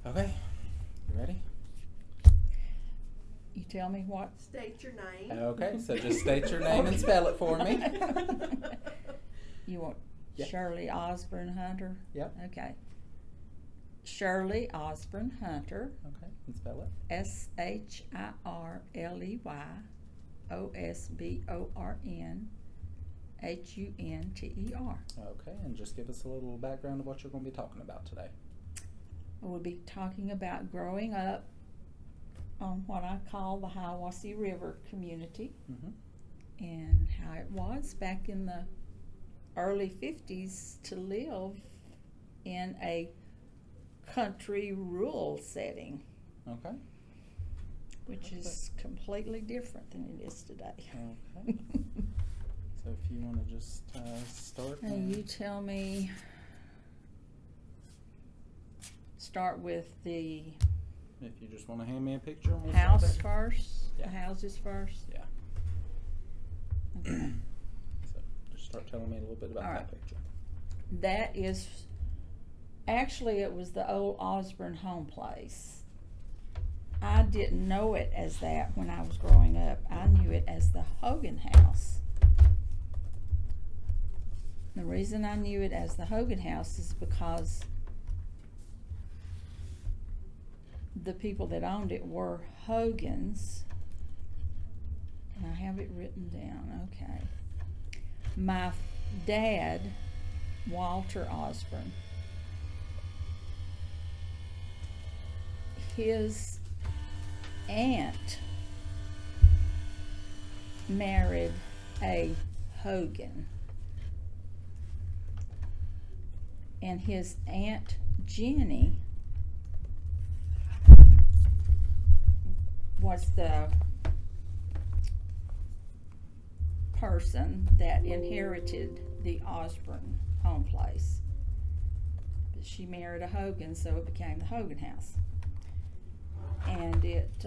Okay, you ready? You tell me what? State your name. Okay, so just state your name and spell it for me. You want Yeah. Shirley Osborne Hunter? Yep. Okay. Shirley Osborne Hunter. Okay, and spell it. SHirleyOsbornHunter. Okay, and just give us a little background of what you're going to be talking about today. We'll be talking about growing up on what I call the Hiawassee River community Mm-hmm. and how it was back in the early 50s to live in a country rural setting, Okay. which is completely different than it is today. Okay. So if you want to just start. Now you tell me, start with the If you just want to hand me a picture. and we'll start house there. first, Yeah. the houses first. Yeah. Okay. So just start telling me a little bit about All that right. picture. That is, actually it was the old Osborne home place. I didn't know it as that when I was growing up. I knew it as the Hogan house. The reason I knew it as the Hogan house is because the people that owned it were Hogans. And I have it written down, okay. My dad, Walter Osborne, his aunt married a Hogan. And his Aunt Jenny was the person that inherited the Osborne home place. But she married a Hogan, so it became the Hogan house. And it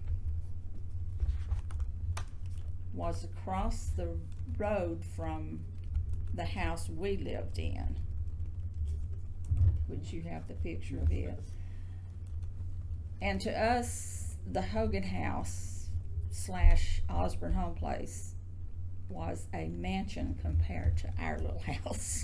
was across the road from the house we lived in. Would you have the picture of it? And to us, the Hogan house / Osborne home place was a mansion compared to our little house.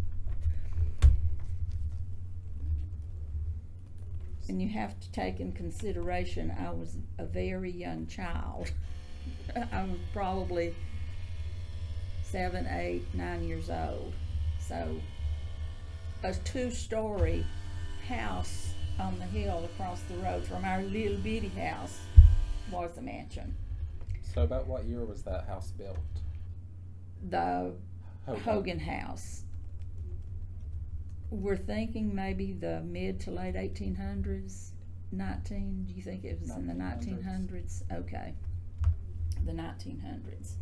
And you have to take in consideration I was a very young child. I was probably 7, 8, 9 years old. So a 2-story house on the hill across the road from our little bitty house was a mansion. So about what year was that house built? The Hogan house. We're thinking maybe the mid to late 1800s. Do you think it was in the 1900s? Okay. The 1900s.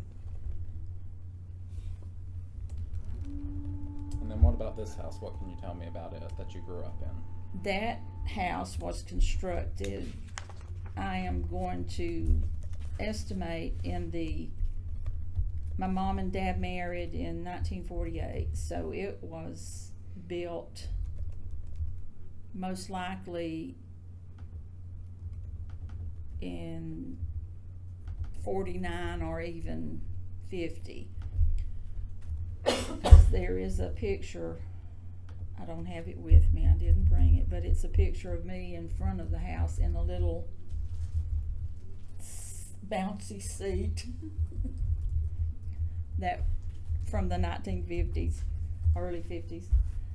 And then what about this house? What can you tell me about it that you grew up in? That house was constructed, I am going to estimate my mom and dad married in 1948, so it was built most likely in 49 or even 50. Because there is a picture, I don't have it with me, I didn't bring it, but it's a picture of me in front of the house in a little bouncy seat that from the 1950s, early 50s.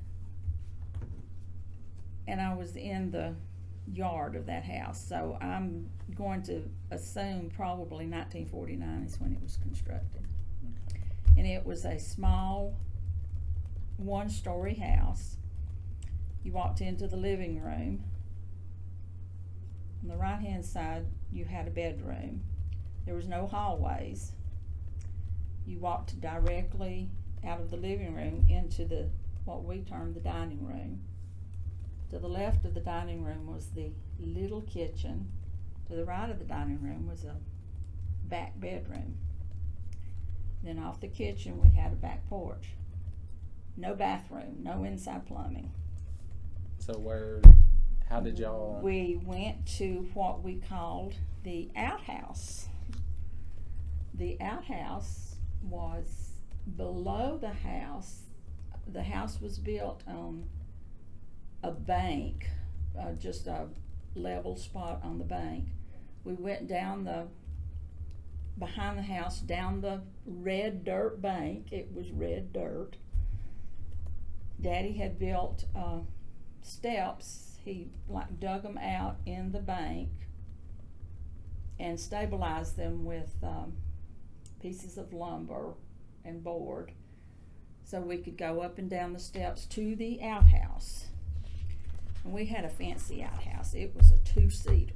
And I was in the yard of that house, so I'm going to assume probably 1949 is when it was constructed. Okay. And it was a small 1-story house. You walked into the living room. On the right hand side you had a bedroom. There was no hallways. You walked directly out of the living room into what we termed the dining room. To the left of the dining room was the little kitchen. To the right of the dining room was a back bedroom. Then off the kitchen we had a back porch. No bathroom, no inside plumbing. So How did y'all? We went to what we called the outhouse. The outhouse was below the house. The house was built on a bank, just a level spot on the bank. We went down behind the house, down the red dirt bank. It was red dirt. Daddy had built steps. He dug them out in the bank and stabilized them with pieces of lumber and board so we could go up and down the steps to the outhouse. And we had a fancy outhouse. It was a 2-seater.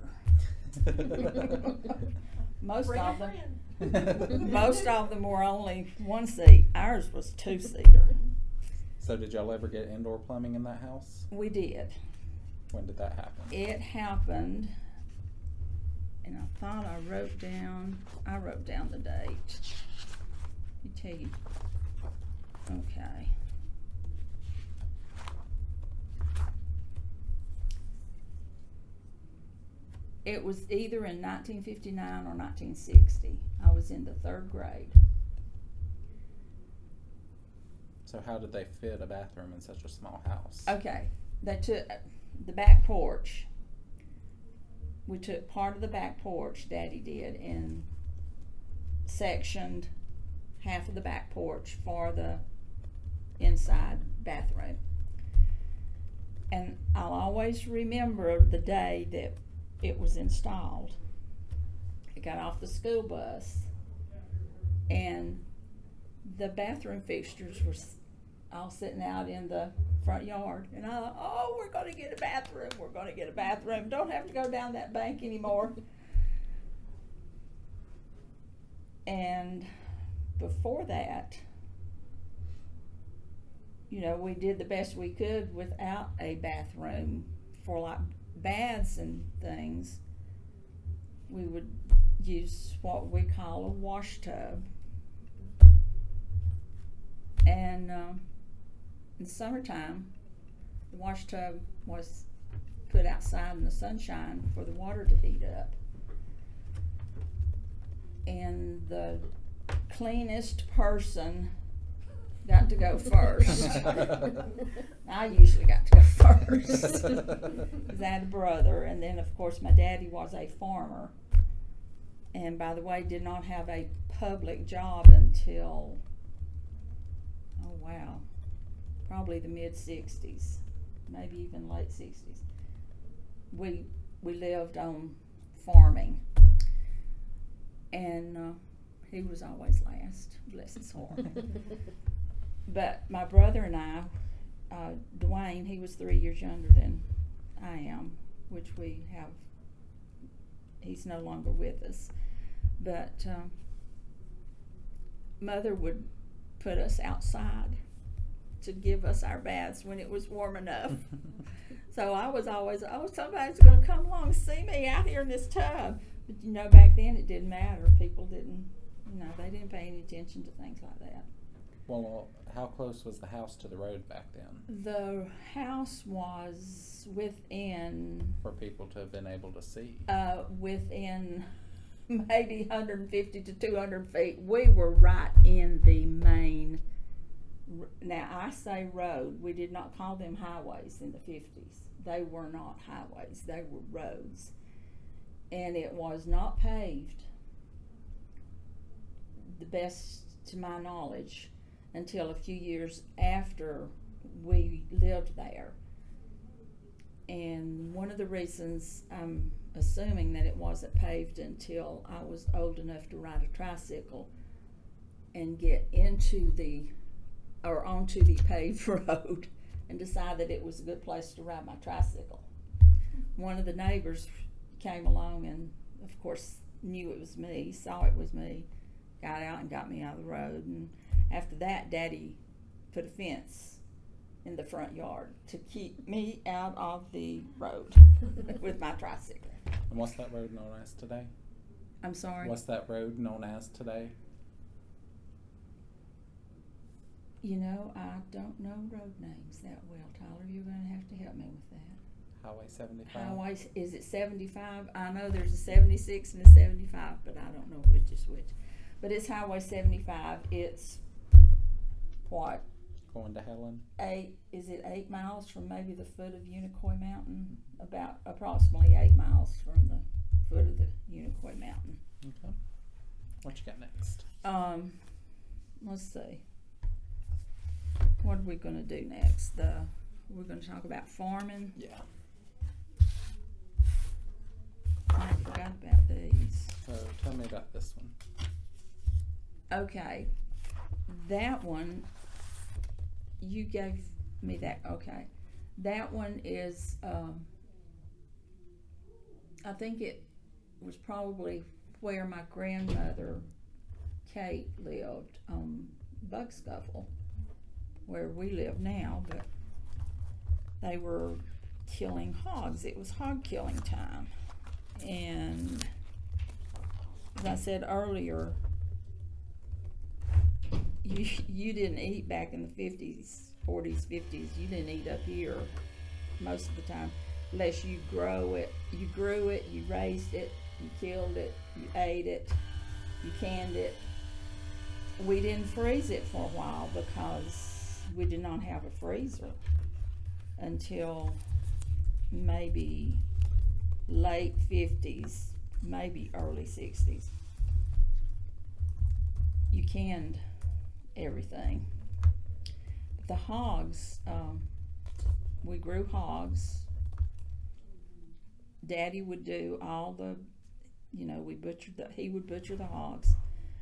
Most of them were only 1 seat. Ours was 2-seater. So did y'all ever get indoor plumbing in that house? We did. When did that happen? It happened, and I thought I wrote down the date. Let me tell you. Okay. It was either in 1959 or 1960. I was in the 3rd grade. So how did they fit a bathroom in such a small house? Okay, they took the back porch. We took part of the back porch, Daddy did, and sectioned half of the back porch for the inside bathroom. And I'll always remember the day that it was installed. I got off the school bus and the bathroom fixtures were all sitting out in the front yard. And I thought, oh, we're going to get a bathroom. We're going to get a bathroom. Don't have to go down that bank anymore. And before that, we did the best we could without a bathroom for like baths and things. We would use what we call a wash tub. And in the summertime, the wash tub was put outside in the sunshine for the water to heat up. And the cleanest person got to go first. I usually got to go first because I had a brother, and then of course my daddy was a farmer, and by the way did not have a public job until probably the mid-60s, maybe even late 60s. We lived on farming, and he was always last, bless his heart. But my brother and I, Dwayne, he was 3 years younger than I am, which he's no longer with us. But Mother would put us outside to give us our baths when it was warm enough. So I was always, somebody's going to come along and see me out here in this tub. But back then it didn't matter. People didn't, they didn't pay any attention to things like that. Well, how close was the house to the road back then? The house was within... For people to have been able to see. Within maybe 150 to 200 feet. We were right in the main... Now, I say road. We did not call them highways in the 50s. They were not highways. They were roads. And it was not paved, the best to my knowledge, until a few years after we lived there. And one of the reasons I'm assuming that it wasn't paved until I was old enough to ride a tricycle and get onto the paved road and decide that it was a good place to ride my tricycle. One of the neighbors came along and of course knew it was me, saw it was me, got out and got me out of the road. And after that, Daddy put a fence in the front yard to keep me out of the road with my tricycle. And what's that road known as today? I'm sorry? What's that road known as today? I don't know road names that well, Tyler. You're going to have to help me with that. Highway 75. Highway, is it 75? I know there's a 76 and a 75, but I don't know which is which. But it's Highway 75. It's what? Going to Helen. 8 miles from maybe the foot of Unicoi Mountain? About approximately 8 miles from the foot of the Unicoi Mountain. Okay. What you got next? Let's see. What are we going to do next? We're going to talk about farming. Yeah. I forgot about these. So tell me about this one. Okay, that one, you gave me that. Okay, that one is, I think it was probably where my grandmother, Kate, lived on Bug Scuffle, where we live now, but they were killing hogs. It was hog killing time. And as I said earlier, you didn't eat back in the 50s, 40s, 50s. You didn't eat up here most of the time unless you grew it. You grew it, you raised it, you killed it, you ate it, you canned it. We didn't freeze it for a while because we did not have a freezer until maybe late 50s, maybe early 60s. You canned everything. But the hogs, we grew hogs. Daddy would do all the, he would butcher the hogs.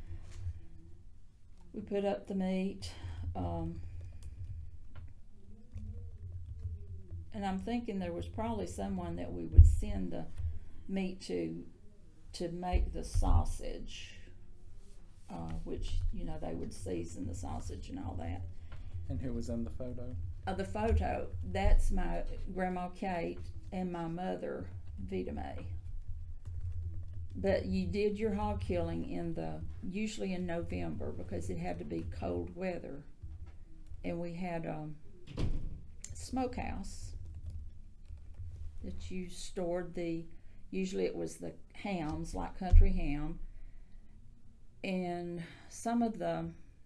We put up the meat. And I'm thinking there was probably someone that we would send the meat to make the sausage, which, they would season the sausage and all that. And who was in the photo? The photo, that's my Grandma Kate and my mother, Vita Mae. But you did your hog killing usually in November because it had to be cold weather. And we had smokehouse that you stored usually it was the hams, like country ham, and some of the,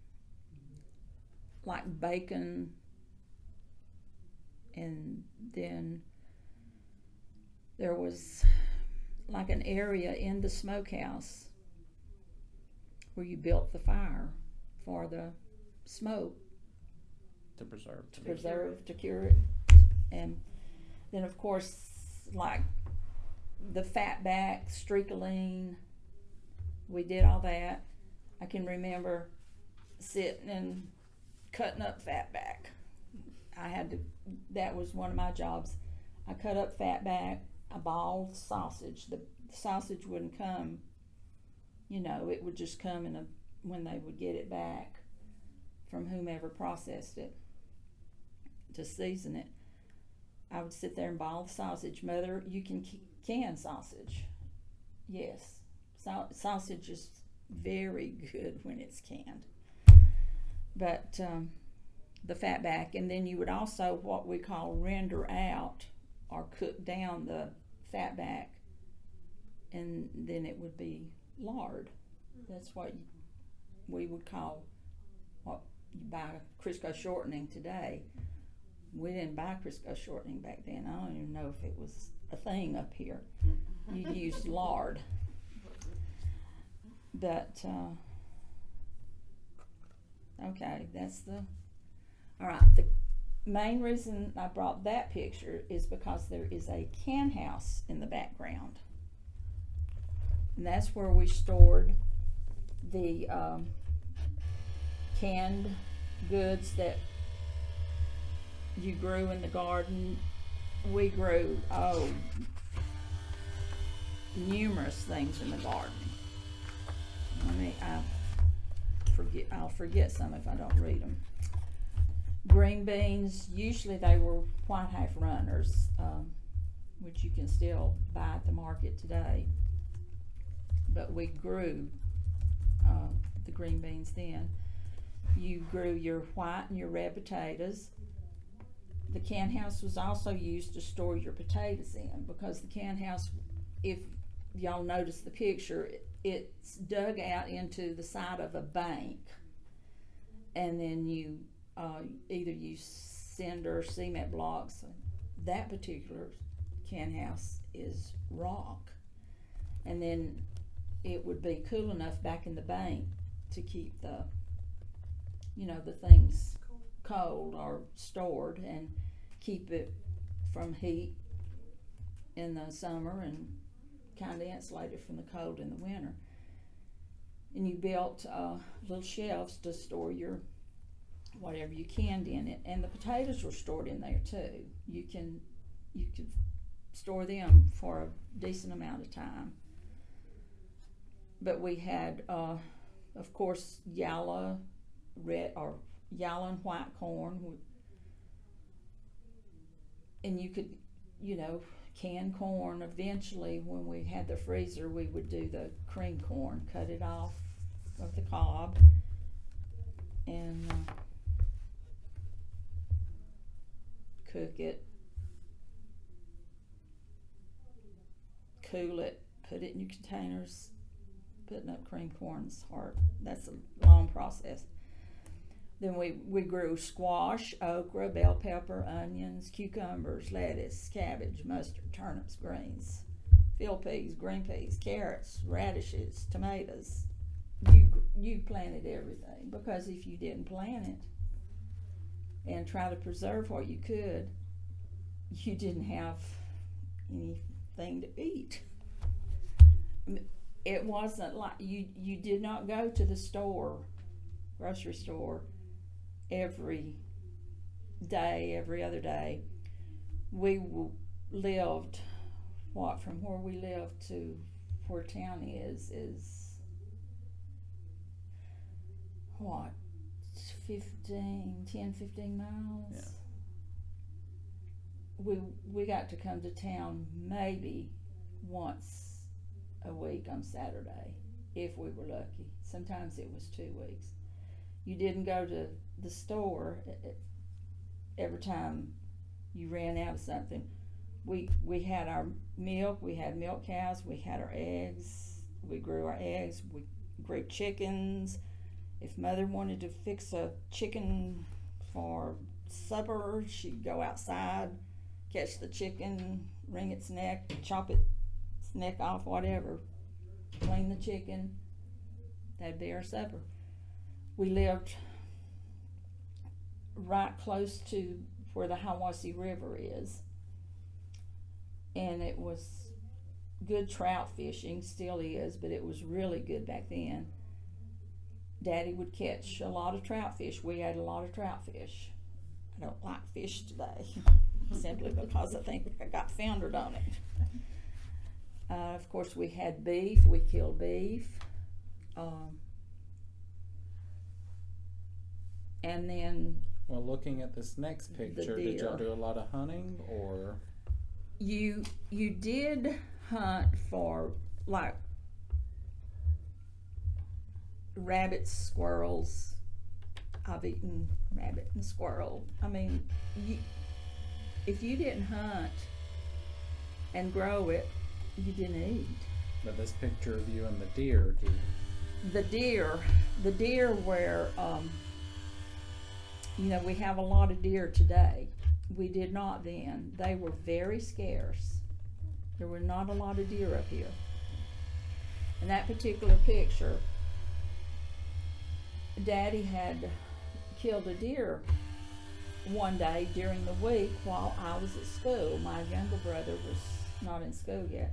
like bacon, and then there was like an area in the smokehouse where you built the fire for the smoke. To preserve. To cure it. And then, of course, like the fatback, streakoline, we did all that. I can remember sitting and cutting up fatback. That was one of my jobs. I cut up fatback, I balled sausage. The sausage wouldn't come, it would just come when they would get it back from whomever processed it to season it. I would sit there and ball the sausage. Mother, you can can sausage. Yes, sausage is very good when it's canned. But the fatback, and then you would also what we call render out or cook down the fatback, and then it would be lard. That's what we would call what you buy Crisco shortening today. We didn't buy Crisco shortening back then. I don't even know if it was a thing up here. You used lard. But, okay, all right. The main reason I brought that picture is because there is a can house in the background. And that's where we stored the canned goods that you grew in the garden. We grew numerous things in the garden. I'll forget some if I don't read them. Green beans, usually they were white half runners, which you can still buy at the market today. But we grew the green beans then. You grew your white and your red potatoes. the can house was also used to store your potatoes in, because the can house, if y'all notice the picture, it's dug out into the side of a bank, and then you either use cinder or cement blocks. That particular can house is rock, and then it would be cool enough back in the bank to keep the, the things cold or stored, and keep it from heat in the summer and kind of insulate it from the cold in the winter. And you built little shelves to store your whatever you canned in it, and the potatoes were stored in there too. You could store them for a decent amount of time. But we had, of course, yellow, red, or yellow and white corn, and you could, can corn. Eventually, when we had the freezer, we would do the cream corn, cut it off of the cob, and cook it, cool it, put it in your containers. Putting up cream corn's hard. That's a long process. Then we grew squash, okra, bell pepper, onions, cucumbers, lettuce, cabbage, mustard, turnips, greens, field peas, green peas, carrots, radishes, tomatoes. You planted everything, because if you didn't plant it and try to preserve what you could, you didn't have anything to eat. It wasn't like you did not go to the grocery store every day, every other day. We lived, from where we lived to where town is 10, 15 miles? Yeah. We got to come to town maybe once a week on Saturday, if we were lucky. Sometimes it was 2 weeks. You didn't go to the store every time you ran out of something. We had our milk, we had milk cows, we had our eggs, we grew our eggs, we grew chickens. If Mother wanted to fix a chicken for supper, she'd go outside, catch the chicken, wring its neck, chop its neck off, whatever, clean the chicken. That'd be our supper. We lived right close to where the Hiwassee River is, and it was good trout fishing, still is, but it was really good back then. Daddy would catch a lot of trout fish. We ate a lot of trout fish. I don't like fish today, simply because I think I got foundered on it. Of course, we had beef. We killed beef. And then... Well, looking at this next picture, did y'all do a lot of hunting, or? You did hunt for, like, rabbits, squirrels. I've eaten rabbit and squirrel. I mean, if you didn't hunt and grow it, you didn't eat. But this picture of you and the deer, the deer were, we have a lot of deer today. We did not then. They were very scarce. There were not a lot of deer up here. In that particular picture, Daddy had killed a deer one day during the week while I was at school. My younger brother was not in school yet.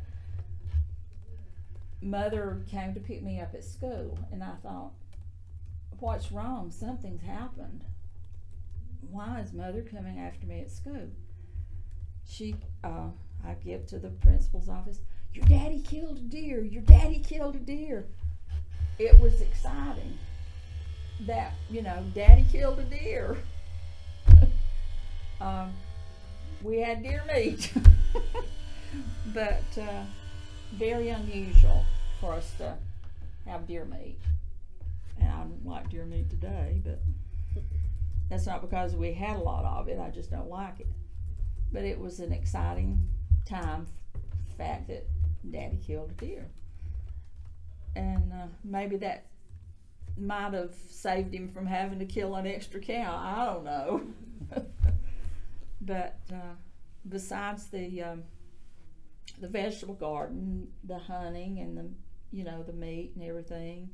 Mother came to pick me up at school, and I thought, what's wrong? Something's happened. Why is Mother coming after me at school? I get to the principal's office. Your daddy killed a deer. Your daddy killed a deer. It was exciting that, Daddy killed a deer. We had deer meat. But very unusual for us to have deer meat. And I don't like deer meat today, but That's not because we had a lot of it, I just don't like it. But it was an exciting time, fact that Daddy killed a deer. And maybe that might have saved him from having to kill an extra cow. I don't know. But besides the vegetable garden, the hunting, and the meat and everything,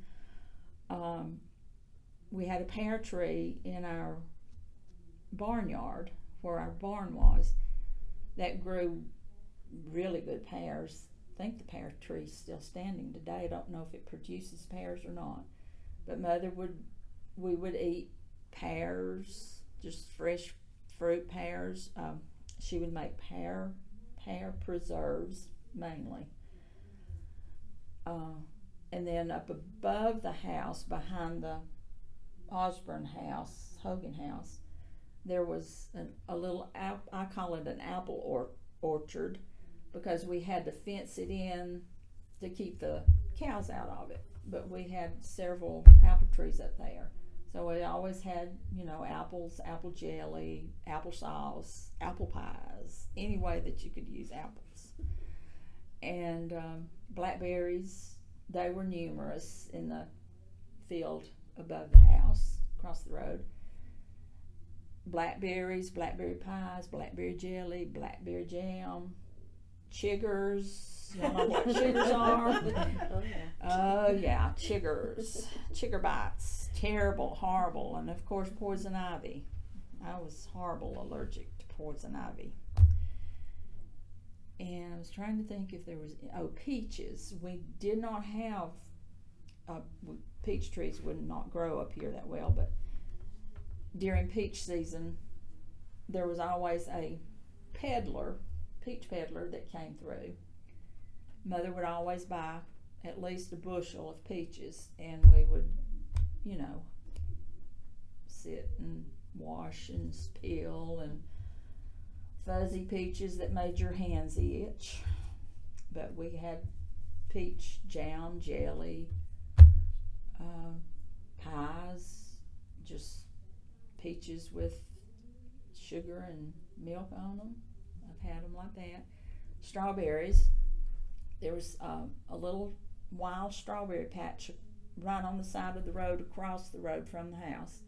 we had a pear tree in our barnyard where our barn was that grew really good pears. I think the pear tree's still standing today. I don't know if it produces pears or not. But we would eat pears, just fresh fruit pears. She would make pear preserves mainly. And then up above the house, behind the Osborne house, Hogan house, there was a little, I call it an apple orchard, because we had to fence it in to keep the cows out of it. But we had several apple trees up there. So we always had, apples, apple jelly, applesauce, apple pies, any way that you could use apples. And blackberries, they were numerous in the field above the house, across the road. Blackberries, blackberry pies, blackberry jelly, blackberry jam, chiggers. You know what chiggers are? Oh yeah, chiggers. Chigger bites. Terrible, horrible, and of course poison ivy. I was horrible allergic to poison ivy. And I was trying to think if there was, peaches. We did not have, peach trees would not grow up here that well, but during peach season, there was always a peach peddler that came through. Mother would always buy at least a bushel of peaches, and we would, sit and wash and peel, and fuzzy peaches that made your hands itch. But we had peach jam, jelly, pies, just peaches with sugar and milk on them. I've had them like that. Strawberries. There was a little wild strawberry patch right on the side of the road, across the road from the house.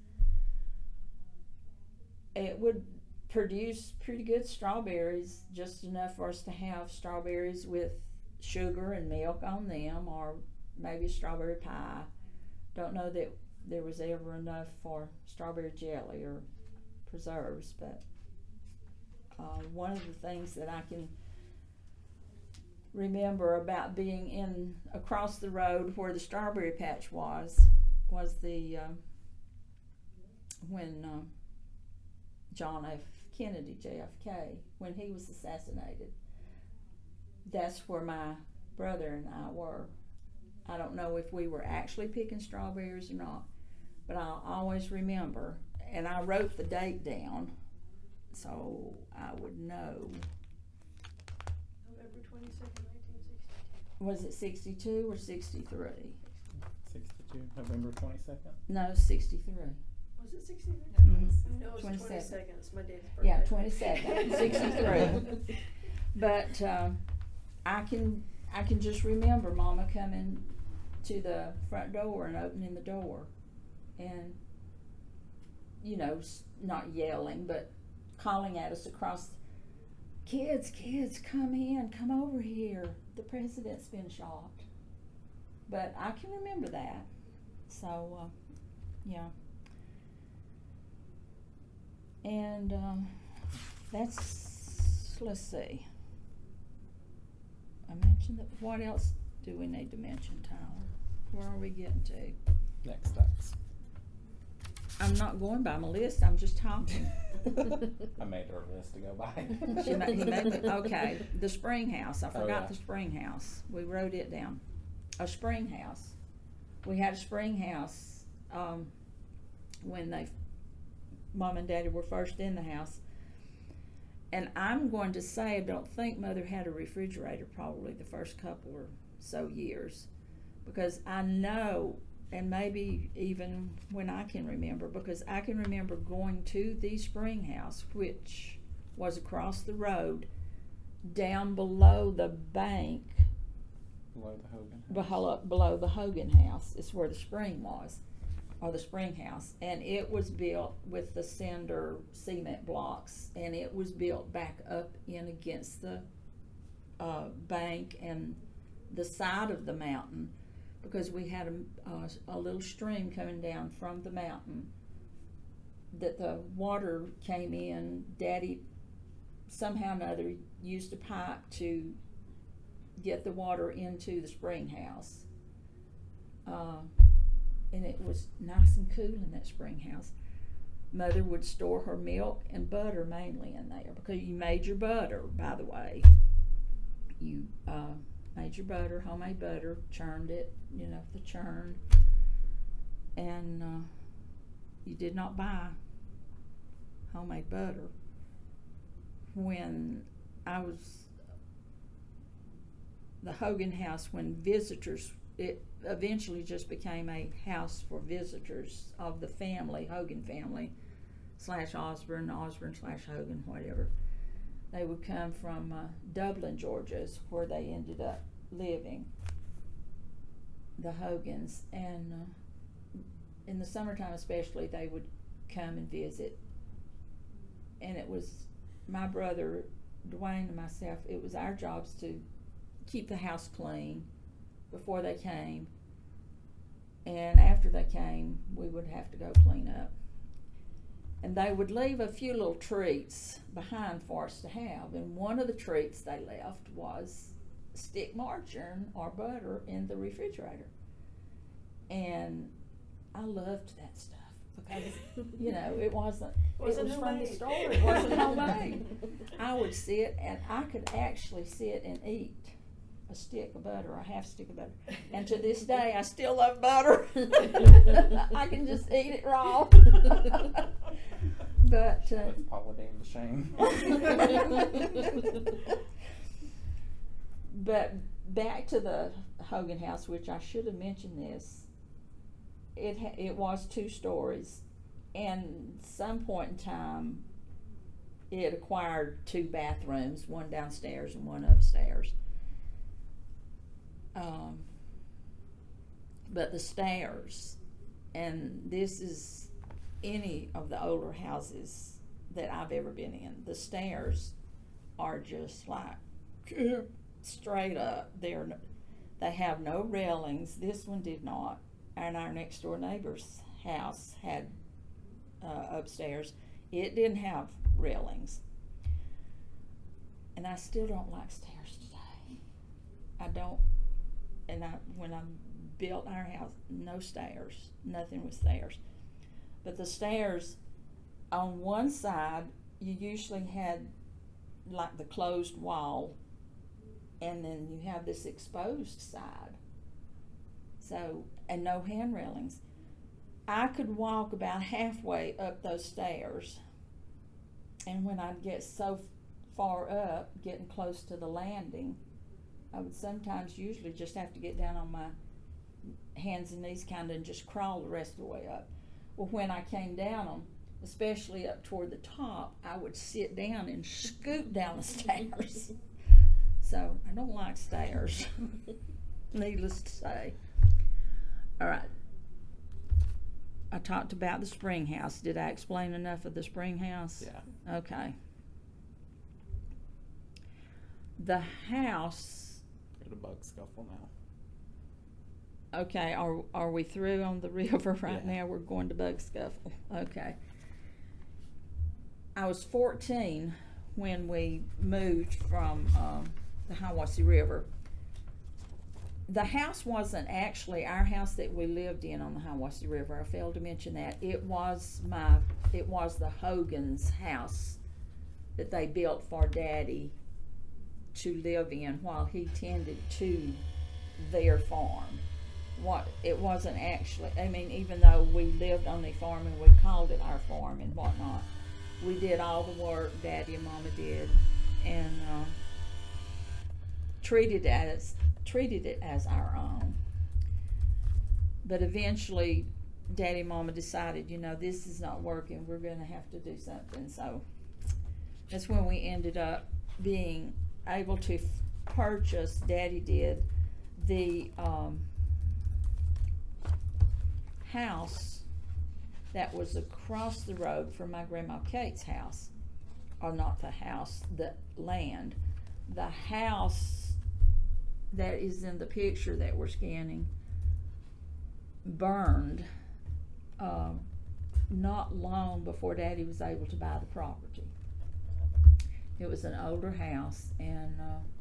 It would produce pretty good strawberries, just enough for us to have strawberries with sugar and milk on them, or maybe a strawberry pie. Don't know that there was ever enough for strawberry jelly or preserves, but one of the things that I can remember about being in across the road where the strawberry patch was the when John F. Kennedy, JFK, when he was assassinated. That's where my brother and I were. I don't know if we were actually picking strawberries or not, but I'll always remember, and I wrote the date down so I would know. November 22nd, 1962. Was it 62 or 63? 62, November 22nd. No, 63. Was it 63? Mm-hmm. No, it was 22nd. 22nd. It's my dad's birthday. Yeah, 22nd, 63. But I can just remember Mama coming to the front door and opening the door, and not yelling, but calling at us across. Kids, come in, come over here. The president's been shot. But I can remember that. So, yeah. And let's see. I mentioned that. What else do we need to mention, Tyler? Where are we getting to? Next steps. I'm not going by my list, I'm just talking. I made her list to go by. He made me, okay, the spring house. I forgot yeah. the spring house. We wrote it down. A spring house. We had a spring house when Mom and Daddy were first in the house. And I'm going to say I don't think Mother had a refrigerator probably the first couple or so years, because I know and maybe even when I can remember, because I can remember going to the spring house, which was across the road, down below the bank, Below the Hogan house. below the Hogan house is where the spring was, or the spring house, and it was built with the cinder cement blocks, and it was built back up in against the bank and the side of the mountain, because we had a little stream coming down from the mountain that the water came in. Daddy somehow or another used a pipe to get the water into the spring house, and it was nice and cool in that spring house. Mother would store her milk and butter mainly in there, because you made your butter, by the way. You made your butter, homemade butter, churned it, the churn, and you did not buy homemade butter. When I was the Hogan house, when visitors, it eventually just became a house for visitors of the family, Hogan family / Osborne / Hogan, whatever. They would come from Dublin, Georgia, is where they ended up living, the Hogans, and in the summertime especially, they would come and visit. And it was my brother Dwayne and myself, it was our jobs to keep the house clean before they came, and after they came, we would have to go clean up. And they would leave a few little treats behind for us to have, and one of the treats they left was stick margarine or butter in the refrigerator. And I loved that stuff, because it wasn't it was from the store, it wasn't homemade. I would sit, and I could actually sit and eat a stick of butter, a half stick of butter, and to this day I still love butter. I can just eat it raw. But That's Paula Dean to shame. But back to the Hogan house, which I should have mentioned this. It was 2 stories, and some point in time, it acquired 2 bathrooms, one downstairs and one upstairs. But the stairs, and this is any of the older houses that I've ever been in, the stairs are just like straight up. They have no railings. This one did not, and our next door neighbor's house had upstairs. It didn't have railings, and I still don't like stairs today. I don't. And when I built our house, no stairs, nothing with stairs. But the stairs, on one side, you usually had like the closed wall, and then you have this exposed side. So, and no hand railings. I could walk about halfway up those stairs, and when I'd get so far up, getting close to the landing, I would sometimes usually just have to get down on my hands and knees kind of and just crawl the rest of the way up. Well, when I came down them, especially up toward the top, I would sit down and scoot down the stairs. So I don't like stairs, needless to say. All right. I talked about the spring house. Did I explain enough of the spring house? Yeah. Okay. The house. Go to Bug Scuffle now. Okay, are we through on the river right Yeah. now? We're going to Bug Scuffle. Okay. I was 14 when we moved from the Hiwassee River. The house wasn't actually our house that we lived in on the Hiwassee River. I failed to mention that. It was the Hogan's house that they built for Daddy to live in while he tended to their farm. It wasn't actually, even though we lived on the farm and we called it our farm and whatnot, we did all the work, Daddy and Mama did, and treated it as our own. but eventually Daddy and Mama decided, this is not working, we're gonna have to do something. So that's when we ended up being able to purchase, Daddy did, the house that was across the road from my Grandma Kate's house. Or not the house, the land. The house that is in the picture that we're scanning burned not long before Daddy was able to buy the property. It was an older house, and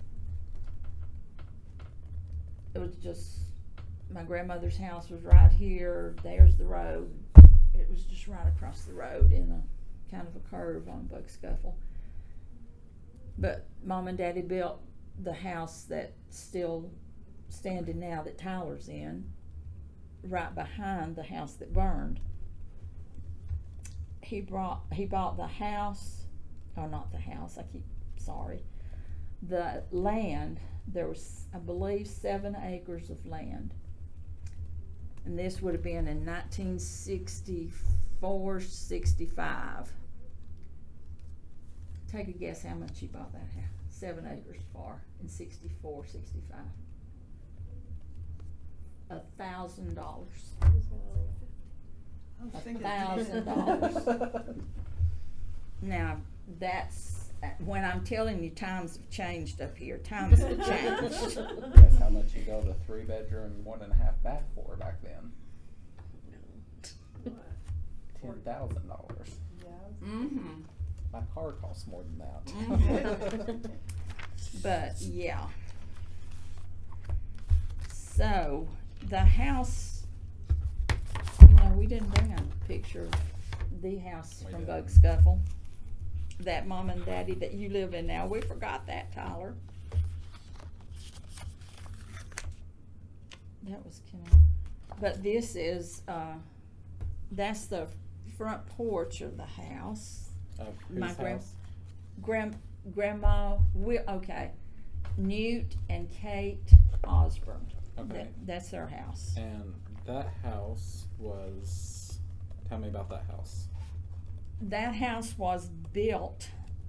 it was just, my grandmother's house was right here, there's the road. It was just right across the road in a kind of a curve on Bug Scuffle. But Mom and Daddy built the house that's still standing now that Tyler's in, right behind the house that burned. He bought the house, or not the house, the land. There was, I believe, 7 acres of land. And this would have been in 1964, 65. Take a guess how much he bought that house. 7 acres for in 64, 65. $1,000. $1,000. Now that's when I'm telling you, times have changed up here. Times have changed. Guess how much you built a 3-bedroom, 1.5 bath for back then? $10,000. Mm-hmm. My car costs more than that. Mhm. But yeah. So the house, we didn't bring a picture of the house We from didn't. Bug Scuffle. That Mom and Daddy that you live in now. We forgot that, Tyler. That was but this is that's the front porch of the house. Of My whose house? Grandma, Newt and Kate Osborne. Okay. That's their house. And that house was, tell me about that house. That house was built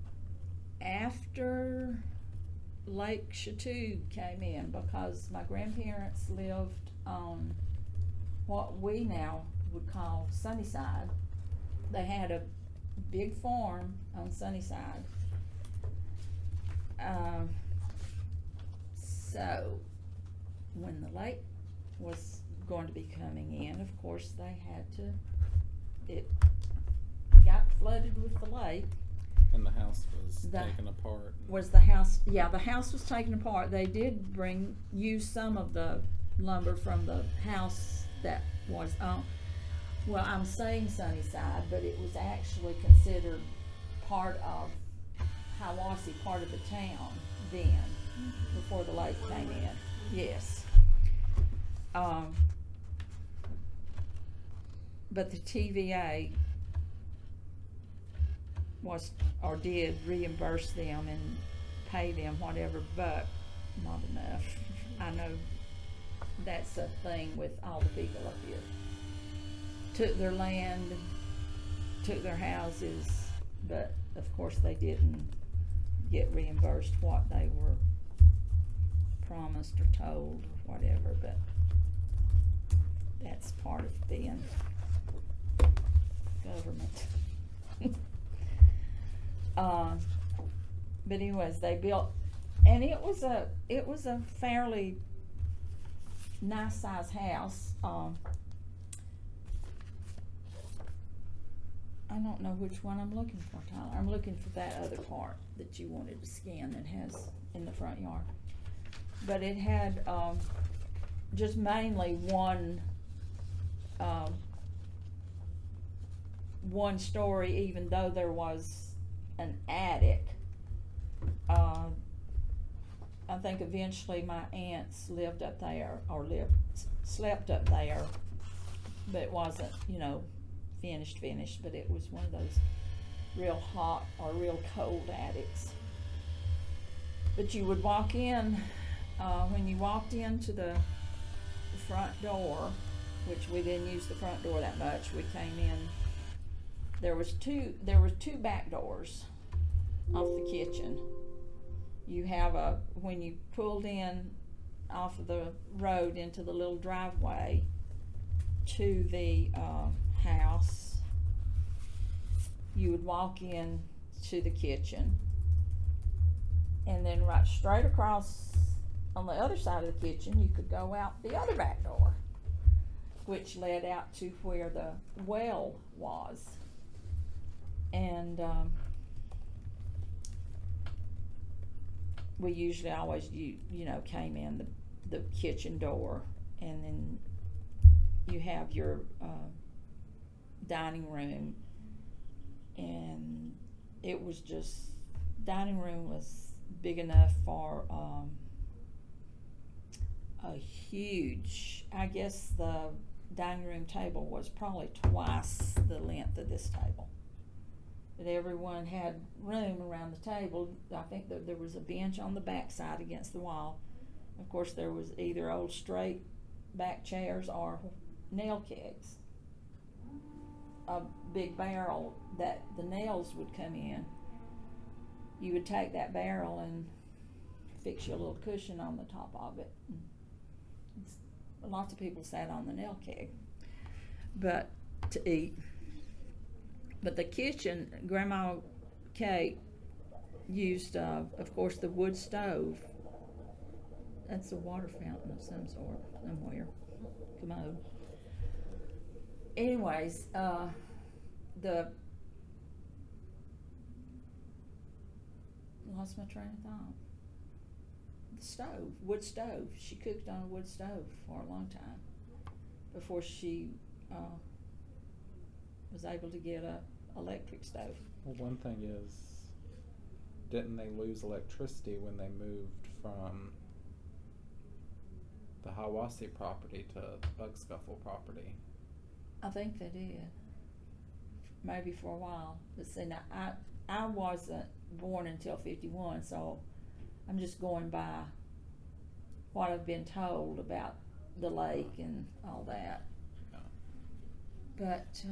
after Lake Chatuge came in, because my grandparents lived on what we now would call Sunnyside. They had a big farm on Sunnyside. So when the lake was going to be coming in, of course they had to, it got flooded with the lake. And the house was The- taken apart. Was the house, the house was taken apart. They did use some of the lumber from the house that was on, well, I'm saying Sunnyside, but it was actually considered part of Hiawassee, part of the town then, before the lake came in. Yes. But the TVA did reimburse them and pay them whatever, but not enough. I know that's a thing with all the people up here. Took their land, took their houses, but of course they didn't get reimbursed what they were promised or told or whatever, but that's part of being government. But anyways, they built, and it was a fairly nice size house. I don't know which one I'm looking for, Tyler. I'm looking for that other part that you wanted to scan that has in the front yard. But it had just mainly one story, even though there was an attic. I think eventually my aunts lived up there, or slept up there, but it wasn't, finished, but it was one of those real hot or real cold attics. But you would walk in, when you walked into the front door, which we didn't use the front door that much. We came in. There was two back doors off the kitchen. You have when you pulled in off of the road into the little driveway to the house, you would walk in to the kitchen, and then right straight across on the other side of the kitchen you could go out the other back door, which led out to where the well was. And we usually always came in the kitchen door, and then you have your dining room, and it was just, dining room was big enough for a huge, I guess the dining room table was probably twice the length of this table. But everyone had room around the table. I think that there was a bench on the back side against the wall. Of course, there was either old straight back chairs or nail kegs. A big barrel that the nails would come in. You would take that barrel and fix you a little cushion on the top of it. Lots of people sat on the nail keg, but to eat. But the kitchen, Grandma Kate used, of course, the wood stove. That's a water fountain of some sort, somewhere, commode. Anyways, lost my train of thought. The stove, wood stove. She cooked on a wood stove for a long time before she was able to get a electric stove. Well, one thing is, didn't they lose electricity when they moved from the Hiawassee property to Bug Scuffle property? I think they did. Maybe for a while. But see, now I wasn't born until 51, so I'm just going by what I've been told about the lake and all that. Yeah. But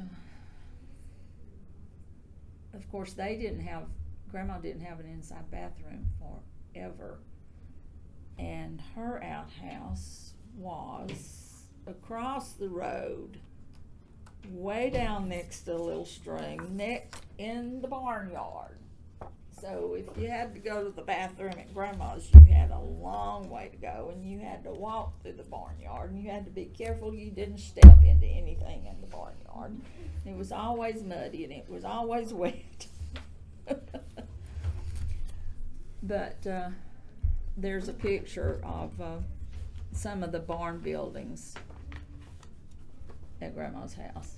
of course, Grandma didn't have an inside bathroom forever. And her outhouse was across the road, way down next to a little stream, in the barnyard. So if you had to go to the bathroom at Grandma's, you had a long way to go, and you had to walk through the barnyard, and you had to be careful you didn't step into anything in the barnyard. It was always muddy, and it was always wet. But there's a picture of some of the barn buildings at Grandma's house.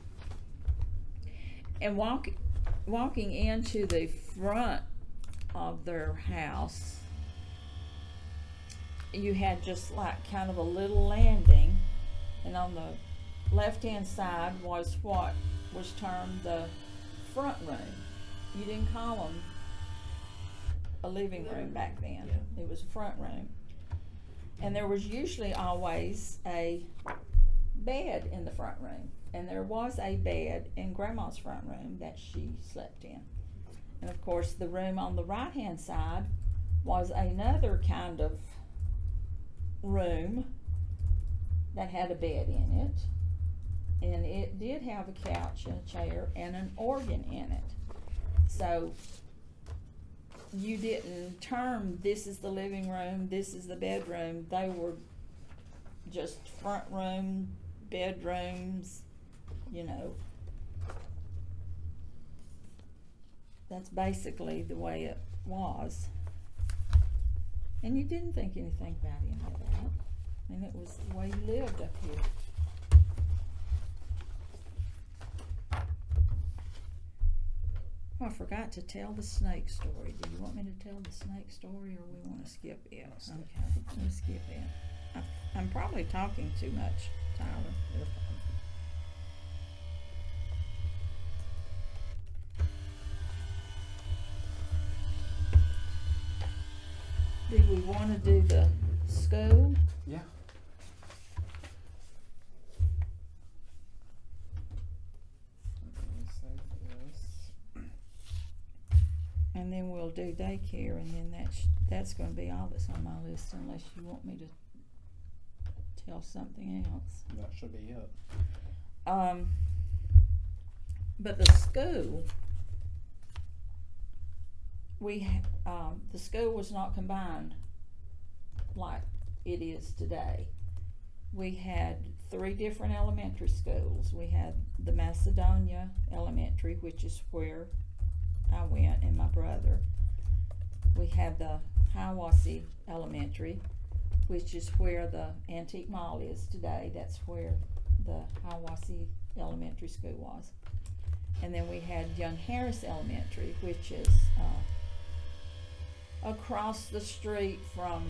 And walking into the front of their house, you had just like kind of a little landing, and on the left-hand side was what was termed the front room. You didn't call them a living room back then. Yeah. It was a front room. And there was usually always a bed in the front room. And there was a bed in Grandma's front room that she slept in. And of course, the room on the right-hand side was another kind of room that had a bed in it. And it did have a couch and a chair and an organ in it. So you didn't term this is the living room, this is the bedroom. They were just front room, bedrooms, you know. That's basically the way it was. And you didn't think anything about any of that. And it was the way you lived up here. Oh, I forgot to tell the snake story. Do you want me to tell the snake story, or we want to skip it? Okay, let's skip it. I'm probably talking too much, Tyler. You're fine. Do we want to do the school? Yeah. And then we'll do daycare, and then that's going to be all that's on my list, unless you want me to tell something else. That should be it. But the school, the school was not combined like it is today. We had 3 different elementary schools. We had the Macedonia Elementary, which is where I went and my brother. We had the Hiawassee Elementary, which is where the Antique Mall is today. That's where the Hiawassee Elementary School was. And then we had Young Harris Elementary, which is across the street from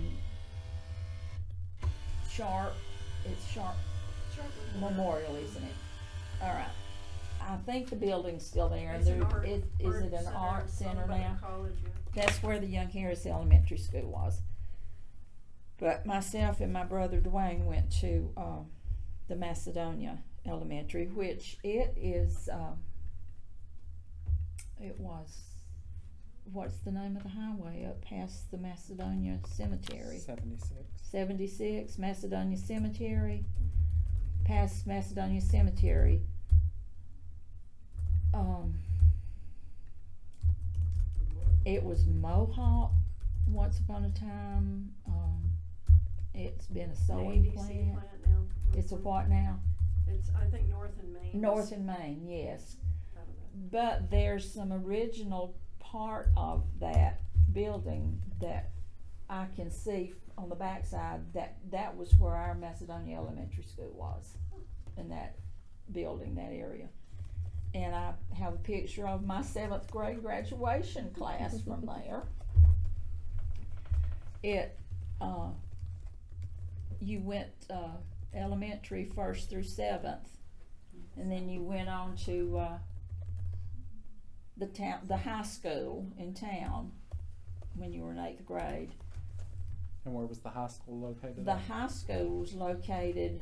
Sharp. It's Sharp Memorial, isn't it? All right. I think the building's still there. It's an art- is it an art center owned by the now? college, yeah. That's where the Young Harris Elementary School was. But myself and my brother Dwayne went to the Macedonia Elementary, which it was, what's the name of the highway up past the Macedonia Cemetery? 76. 76, Macedonia Cemetery. Past Macedonia Cemetery. It was Mohawk once upon a time. It's been a sewing The ADC plant. now. It's a what now? It's, I think, North and Main. North and Main, yes. Out of that. But there's some original part of that building that I can see on the backside that was where our Macedonia Elementary School was, in that building, that area. And I have a picture of my 7th grade graduation class from there. You went elementary 1st through 7th, and then you went on to the high school in town when you were in 8th grade. And where was the high school located? The high school was located.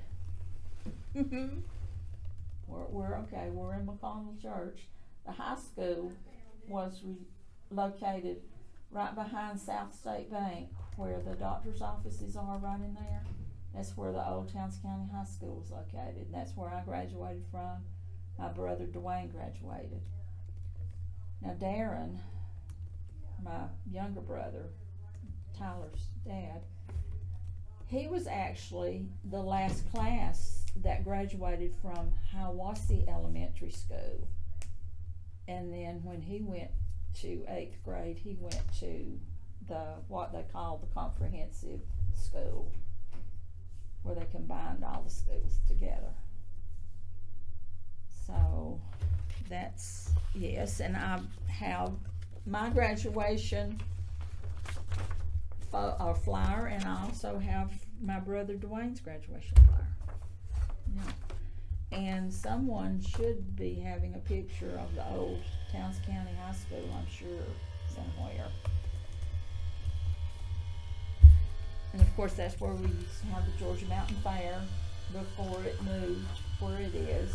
We're in McConnell Church. The high school was located right behind South State Bank, where the doctor's offices are, right in there. That's where the Old Towns County High School was located, and that's where I graduated from. My brother Dwayne graduated. Now Darren, my younger brother, Tyler's dad, he was actually the last class that graduated from Hiawassee Elementary School. And then when he went to 8th grade, he went to what they call the comprehensive school, where they combined all the schools together. So that's, yes, and I have my graduation flyer, and I also have my brother Dwayne's graduation flyer. Yeah. And someone should be having a picture of the Old Towns County High School, I'm sure, somewhere. And of course, that's where we used to have the Georgia Mountain Fair before it moved where it is.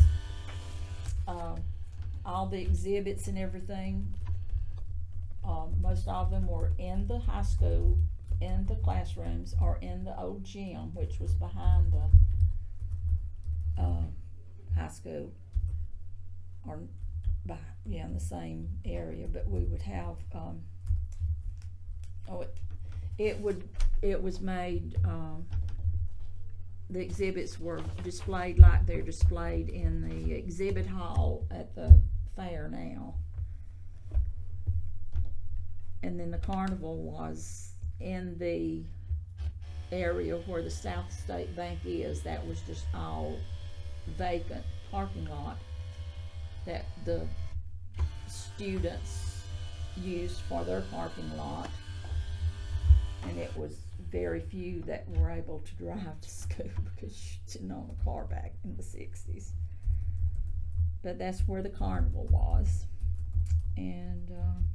All the exhibits and everything, most of them were in the high school, in the classrooms, or in the old gym, which was behind the high school, or in the same area. But we would have it was made, the exhibits were displayed like they're displayed in the exhibit hall at the fair now. And then the carnival was in the area where the South State Bank is. That was just all vacant parking lot that the students used for their parking lot. And it was very few that were able to drive to school because you didn't own a car back in the 60s. But that's where the carnival was. And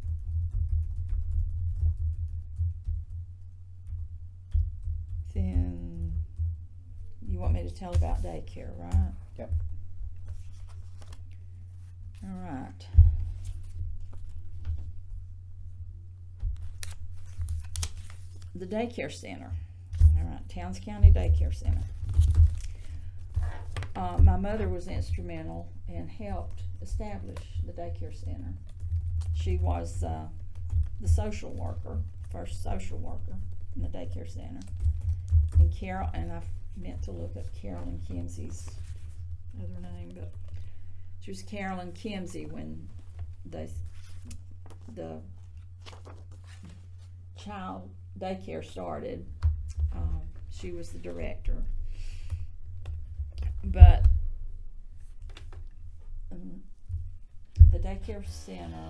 then you want me to tell about daycare, right? Yep. All right. the daycare center. All right, Towns County Daycare Center. My mother was instrumental and helped establish the daycare center. She was the social worker, first social worker in the daycare center. And I meant to look up Carolyn Kimsey's other name, but she was Carolyn Kimsey when the child daycare started. She was the director. But the daycare center,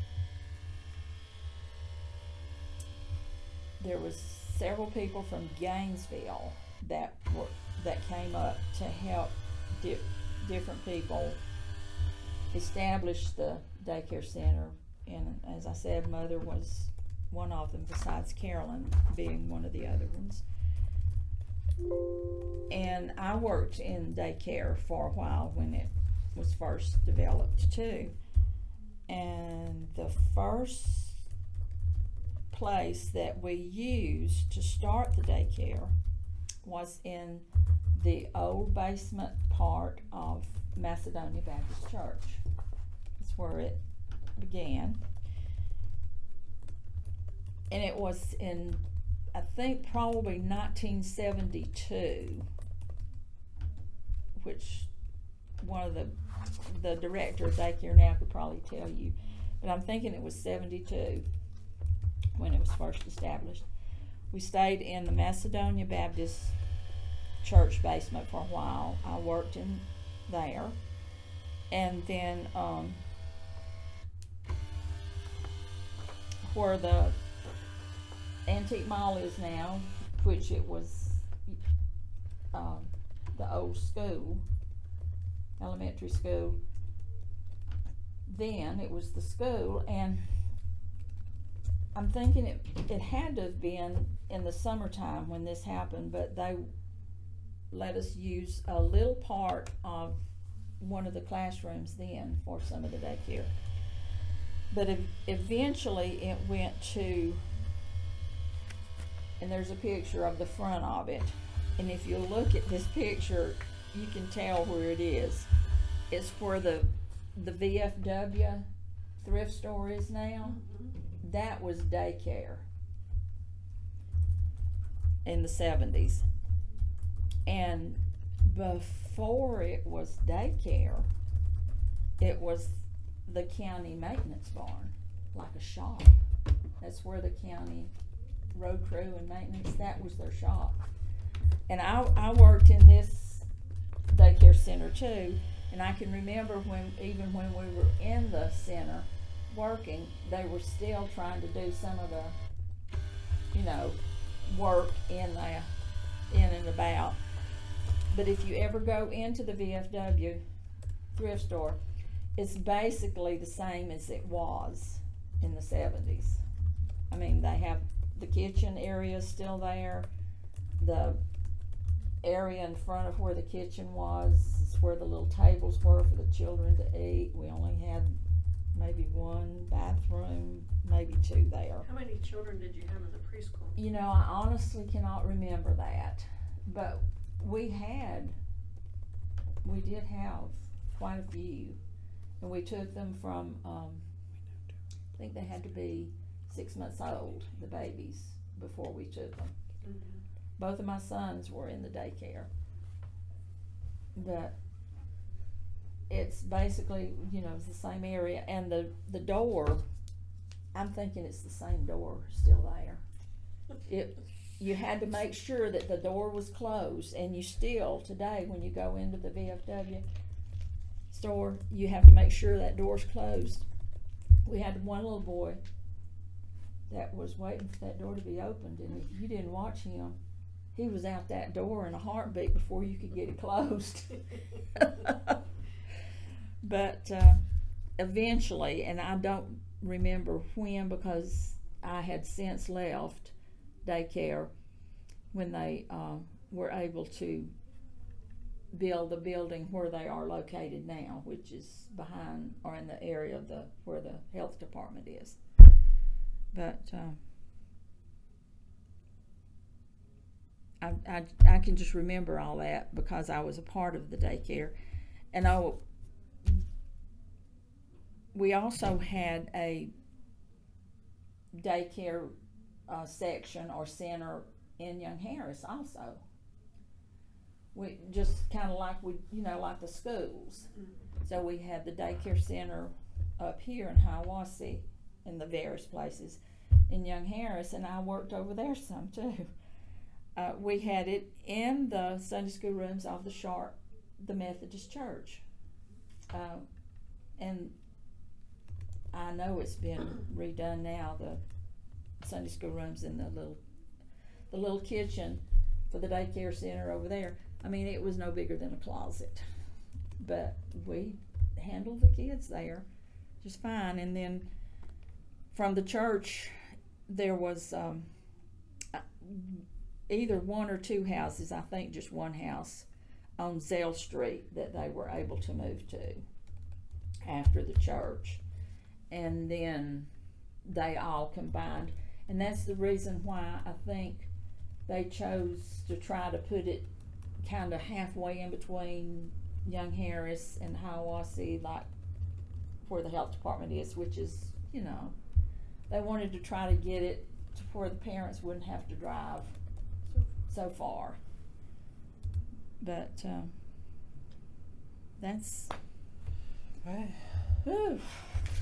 there was several people from Gainesville that came up to help different people establish the daycare center. And as I said, Mother was one of them, besides Carolyn being one of the other ones. And I worked in daycare for a while when it was first developed too. And the first place that we used to start the daycare was in the old basement part of Macedonia Baptist Church. That's where it began. And it was in, I think, probably 1972, which one of the director of daycare now could probably tell you, but I'm thinking it was 72 when it was first established. We stayed in the Macedonia Baptist Church basement for a while. I worked in there, and then where the Antique Mall is now, which it was the old school, elementary school. Then it was the school, and I'm thinking it had to have been in the summertime when this happened, but they let us use a little part of one of the classrooms then for some of the daycare. But eventually it went to, and there's a picture of the front of it, and if you look at this picture, you can tell where it is. It's where the VFW thrift store is now. That was daycare in the 70s. And before it was daycare, it was the county maintenance barn, like a shop. That's where the county road crew and maintenance, that was their shop. And I worked in this daycare center too, and I can remember even when we were in the center working, they were still trying to do some of the, work in and about. But if you ever go into the VFW thrift store, it's basically the same as it was in the 70s. I mean, they have the kitchen area still there. The area in front of where the kitchen was is where the little tables were for the children to eat. We only had maybe one bathroom, maybe two there. How many children did you have in the preschool? I honestly cannot remember that, but we did have quite a few, and we took them from, I think they had to be 6 months old, the babies, before we took them. Mm-hmm. Both of my sons were in the daycare, but it's basically, it's the same area, and the door, I'm thinking it's the same door still there. You had to make sure that the door was closed, and you still, today, when you go into the VFW store, you have to make sure that door's closed. We had one little boy that was waiting for that door to be opened, and if you didn't watch him, he was out that door in a heartbeat before you could get it closed. But eventually, and I don't remember when, because I had since left daycare, when they were able to build the building where they are located now, which is behind or in the area of where the health department is. But I can just remember all that because I was a part of the daycare. And we also had a daycare section or center in Young Harris also. We just kind of like like the schools. So we had the daycare center up here in Hiawassee in the various places in Young Harris, and I worked over there some too. We had it in the Sunday school rooms of the Methodist Church. And I know it's been redone now, the Sunday school rooms in the little kitchen for the daycare center over there. I mean, it was no bigger than a closet, but we handled the kids there just fine. And then from the church, there was either one or two houses, I think just one house on Zell Street that they were able to move to after the church. And then they all combined. And that's the reason why I think they chose to try to put it kind of halfway in between Young Harris and Hiawassee, like where the health department is, which is, they wanted to try to get it to where the parents wouldn't have to drive so far. But that's... Hey. Whew.